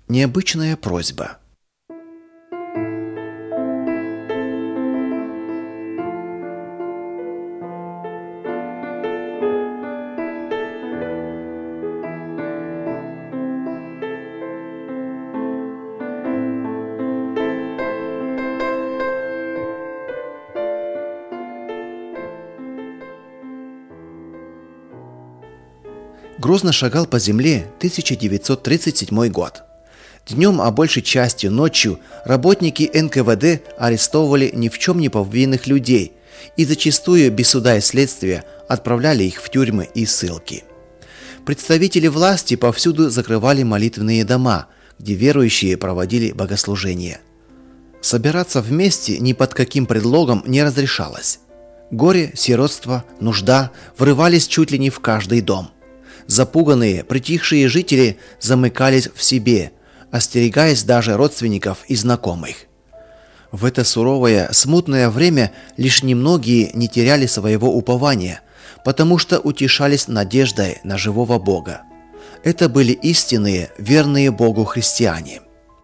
Необычная просьба. Грозно шагал по земле 1937 год. Днем, а большей частью ночью, работники НКВД арестовывали ни в чем не повинных людей и зачастую без суда и следствия отправляли их в тюрьмы и ссылки. Представители власти повсюду закрывали молитвенные дома, где верующие проводили богослужения. Собираться вместе ни под каким предлогом не разрешалось. Горе, сиротство, нужда врывались чуть ли не в каждый дом. Запуганные, притихшие жители замыкались в себе, остерегаясь даже родственников и знакомых. В это суровое, смутное время лишь немногие не теряли своего упования, потому что утешались надеждой на живого Бога. Это были истинные, верные Богу христиане.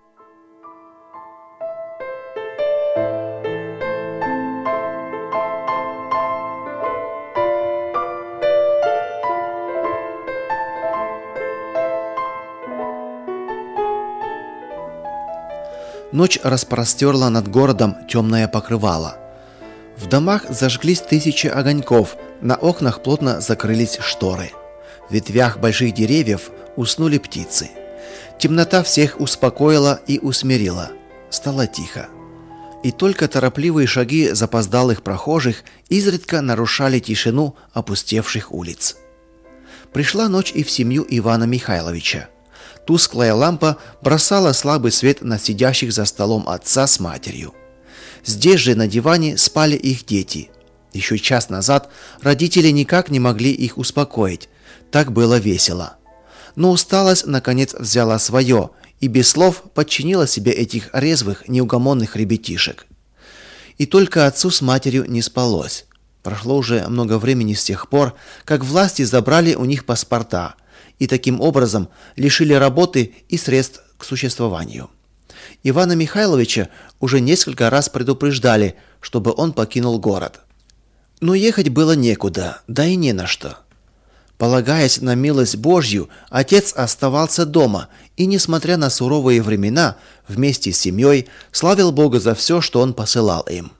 Ночь распростерла над городом темное покрывало. В домах зажглись тысячи огоньков, на окнах плотно закрылись шторы. В ветвях больших деревьев уснули птицы. Темнота всех успокоила и усмирила. Стало тихо. И только торопливые шаги запоздалых прохожих изредка нарушали тишину опустевших улиц. Пришла ночь и в семью Ивана Михайловича. Тусклая лампа бросала слабый свет на сидящих за столом отца с матерью. Здесь же на диване спали их дети. Еще час назад родители никак не могли их успокоить. Так было весело. Но усталость наконец взяла свое и без слов подчинила себе этих резвых, неугомонных ребятишек. И только отцу с матерью не спалось. Прошло уже много времени с тех пор, как власти забрали у них паспорта и таким образом лишили работы и средств к существованию. Ивана Михайловича уже несколько раз предупреждали, чтобы он покинул город. Но ехать было некуда, да и не на что. Полагаясь на милость Божью, отец оставался дома и, несмотря на суровые времена, вместе с семьей славил Бога за все, что он посылал им.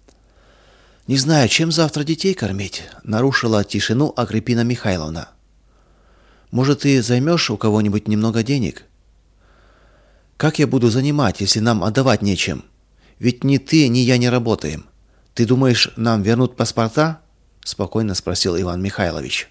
«Не знаю, чем завтра детей кормить», — нарушила тишину Агриппина Михайловна. «Может, ты займешь у кого-нибудь немного денег?» «Как я буду занимать, если нам отдавать нечем? Ведь ни ты, ни я не работаем. Ты думаешь, нам вернут паспорта?» — спокойно спросил Иван Михайлович.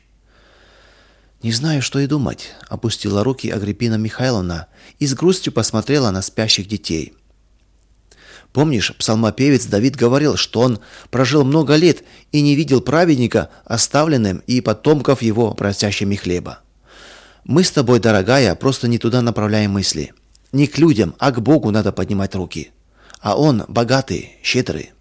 «Не знаю, что и думать», — опустила руки Агриппина Михайловна и с грустью посмотрела на спящих детей. «Помнишь, псалмопевец Давид говорил, что он прожил много лет и не видел праведника оставленным и потомков его просящими хлеба? Мы с тобой, дорогая, просто не туда направляем мысли. Не к людям, а к Богу надо поднимать руки. А Он богатый, щедрый.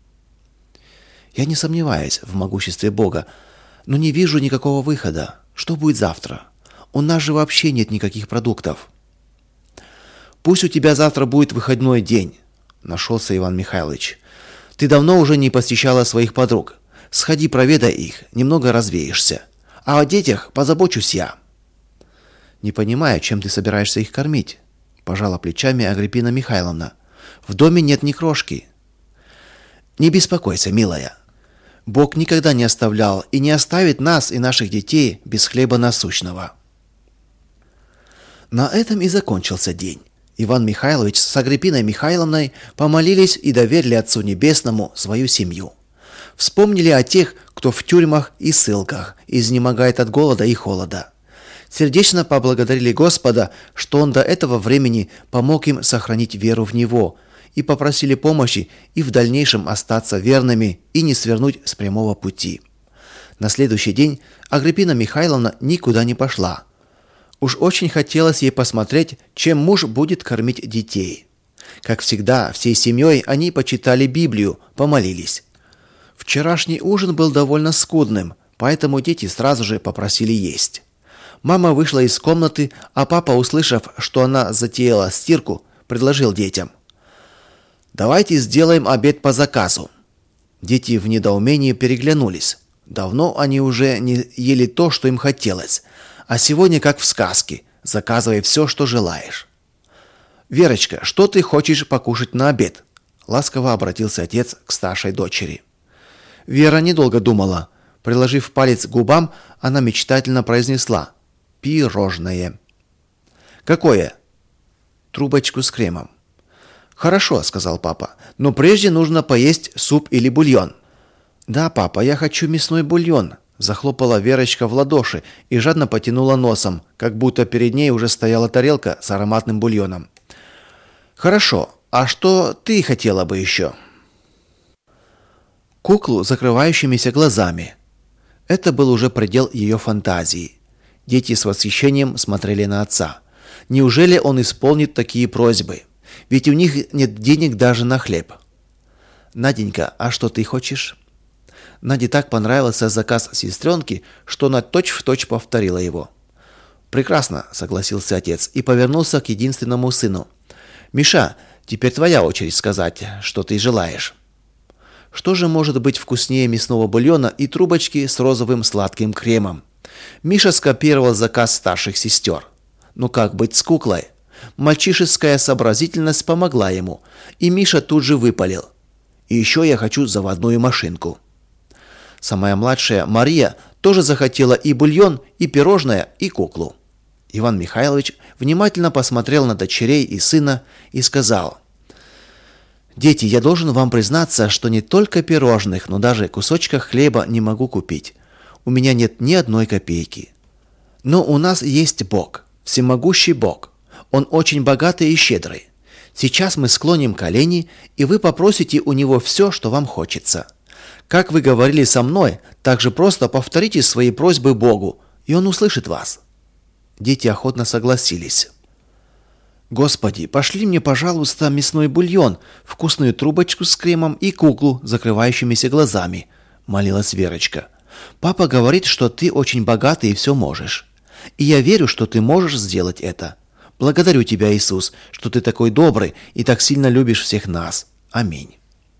Я не сомневаюсь в могуществе Бога, но не вижу никакого выхода. Что будет завтра? У нас же вообще нет никаких продуктов». «Пусть у тебя завтра будет выходной день», — нашелся Иван Михайлович. «Ты давно уже не посещала своих подруг. Сходи, проведай их, немного развеешься. А о детях позабочусь я». «Не понимаю, чем ты собираешься их кормить», — пожала плечами Агриппина Михайловна. «В доме нет ни крошки». «Не беспокойся, милая. Бог никогда не оставлял и не оставит нас и наших детей без хлеба насущного». На этом и закончился день. Иван Михайлович с Агриппиной Михайловной помолились и доверили Отцу Небесному свою семью. Вспомнили о тех, кто в тюрьмах и ссылках изнемогает от голода и холода. Сердечно поблагодарили Господа, что Он до этого времени помог им сохранить веру в Него, и попросили помощи и в дальнейшем остаться верными и не свернуть с прямого пути. На следующий день Агриппина Михайловна никуда не пошла. Уж очень хотелось ей посмотреть, чем муж будет кормить детей. Как всегда, всей семьей они почитали Библию, помолились. Вчерашний ужин был довольно скудным, поэтому дети сразу же попросили есть. Мама вышла из комнаты, а папа, услышав, что она затеяла стирку, предложил детям: «Давайте сделаем обед по заказу». Дети в недоумении переглянулись. Давно они уже не ели то, что им хотелось, а сегодня, как в сказке, заказывай все, что желаешь. «Верочка, что ты хочешь покушать на обед?» — ласково обратился отец к старшей дочери. Вера недолго думала. Приложив палец к губам, она мечтательно произнесла: «Пирожное». «Какое?» «Трубочку с кремом». «Хорошо», — сказал папа, — «но прежде нужно поесть суп или бульон». «Да, папа, я хочу мясной бульон», — захлопала Верочка в ладоши и жадно потянула носом, как будто перед ней уже стояла тарелка с ароматным бульоном. «Хорошо, а что ты хотела бы еще?» Куклу с закрывающимися глазами. Это был уже предел ее фантазии. Дети с восхищением смотрели на отца. Неужели он исполнит такие просьбы? Ведь у них нет денег даже на хлеб. «Наденька, а что ты хочешь?» Наде так понравился заказ сестренки, что она точь-в-точь повторила его. «Прекрасно», — согласился отец и повернулся к единственному сыну. «Миша, теперь твоя очередь сказать, что ты желаешь». Что же может быть вкуснее мясного бульона и трубочки с розовым сладким кремом? Миша скопировал заказ старших сестер. Ну как быть с куклой? Мальчишеская сообразительность помогла ему, и Миша тут же выпалил: «И еще я хочу заводную машинку». Самая младшая, Мария, тоже захотела и бульон, и пирожное, и куклу. Иван Михайлович внимательно посмотрел на дочерей и сына и сказал: «Дети, я должен вам признаться, что не только пирожных, но даже кусочка хлеба не могу купить. У меня нет ни одной копейки. Но у нас есть Бог, всемогущий Бог. Он очень богатый и щедрый. Сейчас мы склоним колени, и вы попросите у него все, что вам хочется. Как вы говорили со мной, так же просто повторите свои просьбы Богу, и он услышит вас». Дети охотно согласились. «Господи, пошли мне, пожалуйста, мясной бульон, вкусную трубочку с кремом и куклу с закрывающимися глазами», — молилась Верочка. «Папа говорит, что ты очень богатый и все можешь. И я верю, что ты можешь сделать это. Благодарю тебя, Иисус, что ты такой добрый и так сильно любишь всех нас. Аминь».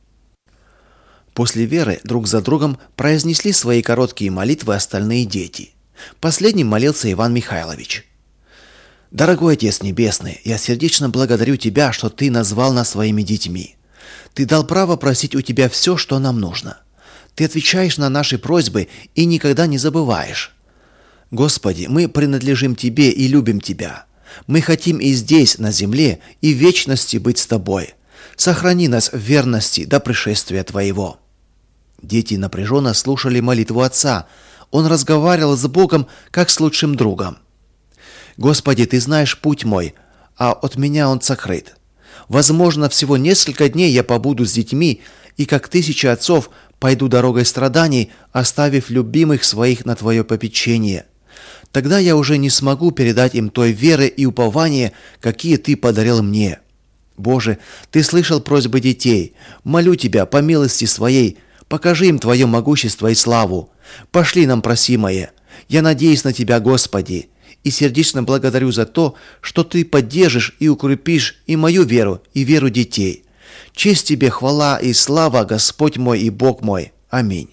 После Веры друг за другом произнесли свои короткие молитвы остальные дети. Последним молился Иван Михайлович. «Дорогой Отец Небесный, я сердечно благодарю Тебя, что Ты назвал нас своими детьми. Ты дал право просить у Тебя все, что нам нужно. Ты отвечаешь на наши просьбы и никогда не забываешь. Господи, мы принадлежим Тебе и любим Тебя. Мы хотим и здесь, на земле, и в вечности быть с Тобой. Сохрани нас в верности до пришествия Твоего». Дети напряженно слушали молитву отца. Он разговаривал с Богом, как с лучшим другом. «Господи, Ты знаешь путь мой, а от меня он сокрыт. Возможно, всего несколько дней я побуду с детьми, и как тысяча отцов пойду дорогой страданий, оставив любимых своих на Твое попечение. Тогда я уже не смогу передать им той веры и упования, какие Ты подарил мне. Боже, Ты слышал просьбы детей. Молю Тебя, по милости Своей, покажи им Твое могущество и славу. Пошли нам просимое. Я надеюсь на Тебя, Господи, и сердечно благодарю за то, что Ты поддержишь и укрепишь и мою веру, и веру детей. Честь Тебе, хвала и слава, Господь мой и Бог мой. Аминь».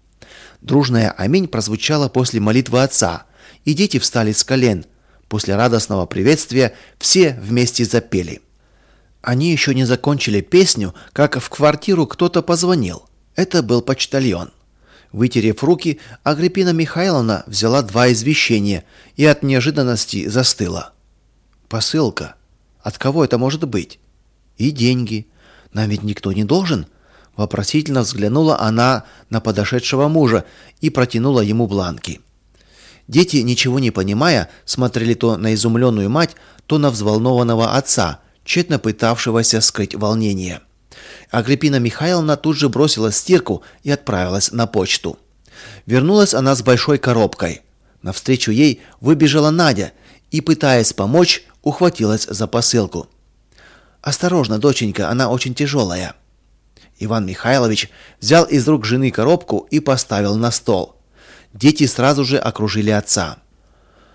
Дружное «Аминь» прозвучало после молитвы отца, и дети встали с колен. После радостного приветствия все вместе запели. Они еще не закончили песню, как в квартиру кто-то позвонил. Это был почтальон. Вытерев руки, Агриппина Михайловна взяла 2 извещения и от неожиданности застыла. «Посылка? От кого это может быть? И деньги. Нам ведь никто не должен?» Вопросительно взглянула она на подошедшего мужа и протянула ему бланки. Дети, ничего не понимая, смотрели то на изумленную мать, то на взволнованного отца, тщетно пытавшегося скрыть волнение. Агриппина Михайловна тут же бросила стирку и отправилась на почту. Вернулась она с большой коробкой. Навстречу ей выбежала Надя и, пытаясь помочь, ухватилась за посылку. «Осторожно, доченька, она очень тяжелая». Иван Михайлович взял из рук жены коробку и поставил на стол. Дети сразу же окружили отца.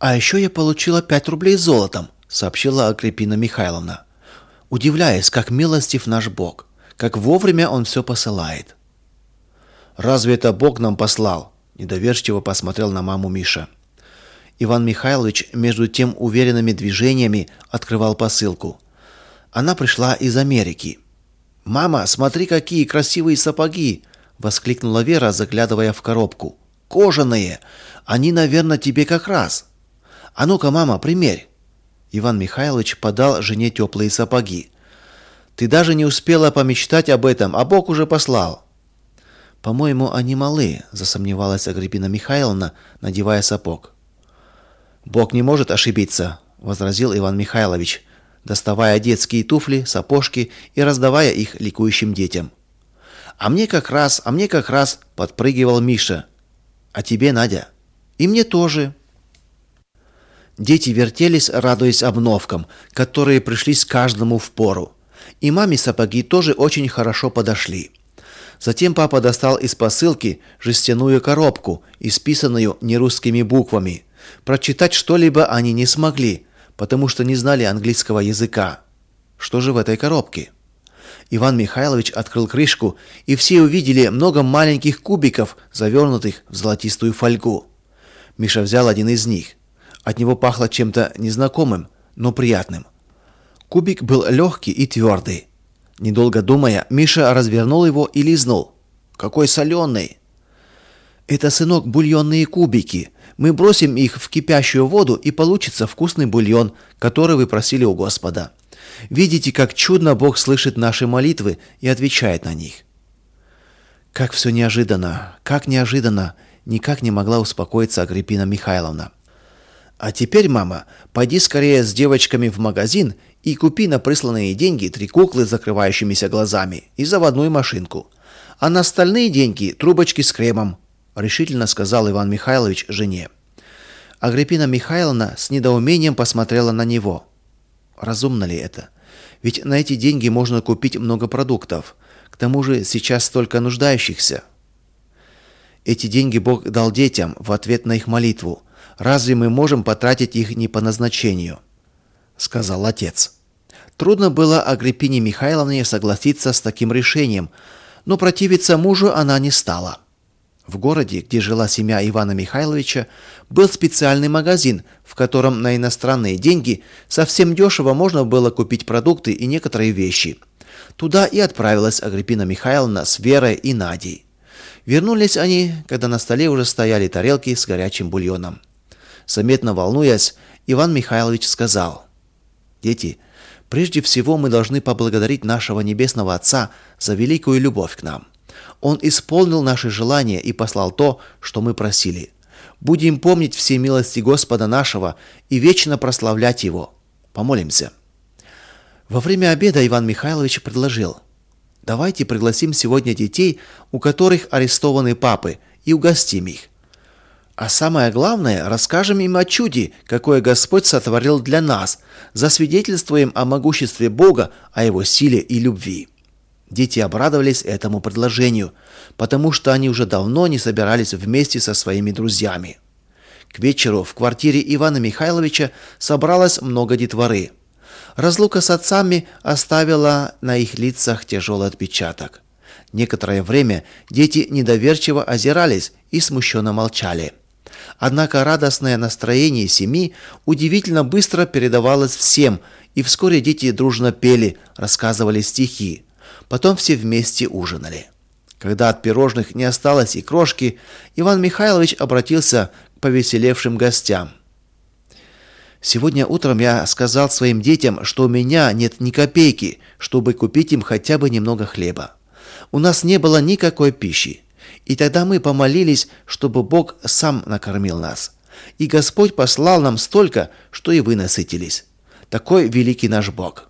«А еще я получила 5 рублей золотом», — сообщила Агриппина Михайловна, удивляясь, как милостив наш Бог, как вовремя Он все посылает. «Разве это Бог нам послал?» — недоверчиво посмотрел на маму Миша. Иван Михайлович между тем уверенными движениями открывал посылку. Она пришла из Америки. «Мама, смотри, какие красивые сапоги!» — воскликнула Вера, заглядывая в коробку. «Кожаные! Они, наверное, тебе как раз. А ну-ка, мама, примерь!» Иван Михайлович подал жене теплые сапоги. «Ты даже не успела помечтать об этом, а Бог уже послал». «По-моему, они малы», — засомневалась Агриппина Михайловна, надевая сапог. «Бог не может ошибиться», — возразил Иван Михайлович, доставая детские туфли, сапожки и раздавая их ликующим детям. «А мне как раз», — подпрыгивал Миша. «А тебе, Надя?» «И мне тоже». Дети вертелись, радуясь обновкам, которые пришлись каждому впору. И маме сапоги тоже очень хорошо подошли. Затем папа достал из посылки жестяную коробку, исписанную нерусскими буквами. Прочитать что-либо они не смогли, потому что не знали английского языка. Что же в этой коробке? Иван Михайлович открыл крышку, и все увидели много маленьких кубиков, завернутых в золотистую фольгу. Миша взял один из них. От него пахло чем-то незнакомым, но приятным. Кубик был легкий и твердый. Недолго думая, Миша развернул его и лизнул. «Какой соленый!» «Это, сынок, бульонные кубики. Мы бросим их в кипящую воду, и получится вкусный бульон, который вы просили у Господа. Видите, как чудно Бог слышит наши молитвы и отвечает на них». Как все неожиданно, как неожиданно, никак не могла успокоиться Агриппина Михайловна. «А теперь, мама, пойди скорее с девочками в магазин и купи на присланные деньги 3 куклы с закрывающимися глазами и заводную машинку. А на остальные деньги трубочки с кремом», — решительно сказал Иван Михайлович жене. Агриппина Михайловна с недоумением посмотрела на него. Разумно ли это? Ведь на эти деньги можно купить много продуктов. К тому же сейчас столько нуждающихся. Эти деньги Бог дал детям в ответ на их молитву. Разве мы можем потратить их не по назначению? Сказал отец. Трудно было Агриппине Михайловне согласиться с таким решением, но противиться мужу она не стала. В городе, где жила семья Ивана Михайловича, был специальный магазин, в котором на иностранные деньги совсем дешево можно было купить продукты и некоторые вещи. Туда и отправилась Агриппина Михайловна с Верой и Надей. Вернулись они, когда на столе уже стояли тарелки с горячим бульоном. Заметно волнуясь, Иван Михайлович сказал: «Дети, прежде всего мы должны поблагодарить нашего Небесного Отца за великую любовь к нам. Он исполнил наши желания и послал то, что мы просили. Будем помнить все милости Господа нашего и вечно прославлять Его. Помолимся». Во время обеда Иван Михайлович предложил: «Давайте пригласим сегодня детей, у которых арестованы папы, и угостим их. А самое главное, расскажем им о чуде, какое Господь сотворил для нас, засвидетельствуем о могуществе Бога, о Его силе и любви». Дети обрадовались этому предложению, потому что они уже давно не собирались вместе со своими друзьями. К вечеру в квартире Ивана Михайловича собралось много детворы. Разлука с отцами оставила на их лицах тяжелый отпечаток. Некоторое время дети недоверчиво озирались и смущенно молчали. Однако радостное настроение семьи удивительно быстро передавалось всем, и вскоре дети дружно пели, рассказывали стихи. Потом все вместе ужинали. Когда от пирожных не осталось и крошки, Иван Михайлович обратился к повеселевшим гостям. «Сегодня утром я сказал своим детям, что у меня нет ни копейки, чтобы купить им хотя бы немного хлеба. У нас не было никакой пищи. И тогда мы помолились, чтобы Бог сам накормил нас. И Господь послал нам столько, что и вы насытились. Такой великий наш Бог».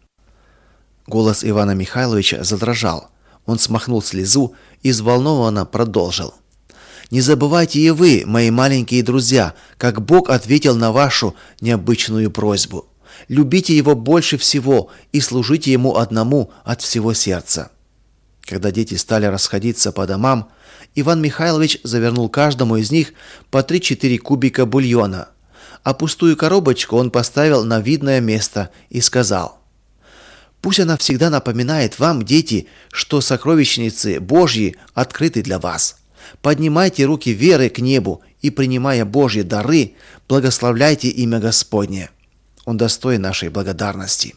Голос Ивана Михайловича задрожал. Он смахнул слезу и взволнованно продолжил: «Не забывайте и вы, мои маленькие друзья, как Бог ответил на вашу необычную просьбу. Любите Его больше всего и служите Ему одному от всего сердца». Когда дети стали расходиться по домам, Иван Михайлович завернул каждому из них по 3-4 кубика бульона, а пустую коробочку он поставил на видное место и сказал: «Пусть она всегда напоминает вам, дети, что сокровищницы Божьи открыты для вас. Поднимайте руки веры к небу и, принимая Божьи дары, благословляйте имя Господне. Он достоин нашей благодарности».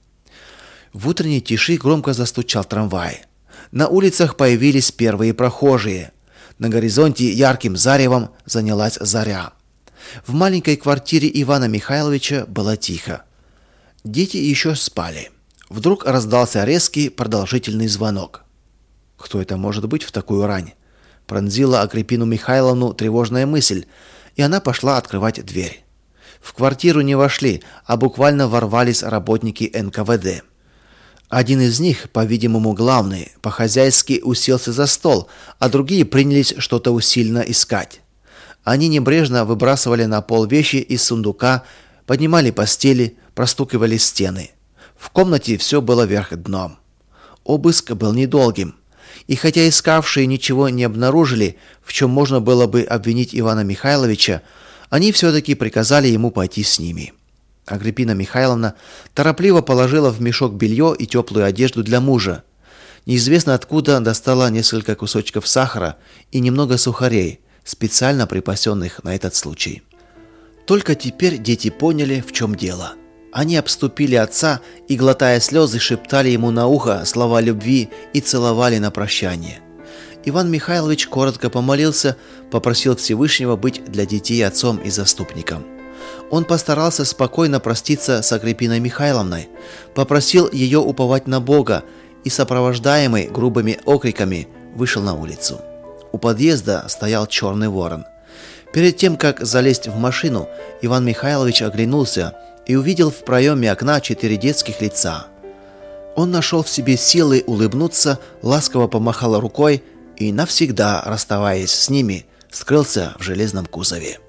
В утренней тиши громко застучал трамвай. На улицах появились первые прохожие. На горизонте ярким заревом занялась заря. В маленькой квартире Ивана Михайловича было тихо. Дети еще спали. Вдруг раздался резкий продолжительный звонок. Кто это может быть в такую рань? Пронзила Агриппину Михайловну тревожная мысль, и она пошла открывать дверь. В квартиру не вошли, а буквально ворвались работники НКВД. Один из них, по-видимому главный, по-хозяйски уселся за стол, а другие принялись что-то усиленно искать. Они небрежно выбрасывали на пол вещи из сундука, поднимали постели, простукивали стены. В комнате все было вверх дном. Обыск был недолгим, и хотя искавшие ничего не обнаружили, в чем можно было бы обвинить Ивана Михайловича, они все-таки приказали ему пойти с ними. Агриппина Михайловна торопливо положила в мешок белье и теплую одежду для мужа. Неизвестно откуда достала несколько кусочков сахара и немного сухарей, специально припасенных на этот случай. Только теперь дети поняли, в чем дело. Они обступили отца и, глотая слезы, шептали ему на ухо слова любви и целовали на прощание. Иван Михайлович коротко помолился, попросил Всевышнего быть для детей отцом и заступником. Он постарался спокойно проститься с Агриппиной Михайловной, попросил ее уповать на Бога и, сопровождаемый грубыми окриками, вышел на улицу. У подъезда стоял черный ворон. Перед тем, как залезть в машину, Иван Михайлович оглянулся и увидел в проеме окна 4 детских лица. Он нашел в себе силы улыбнуться, ласково помахал рукой и, навсегда расставаясь с ними, скрылся в железном кузове.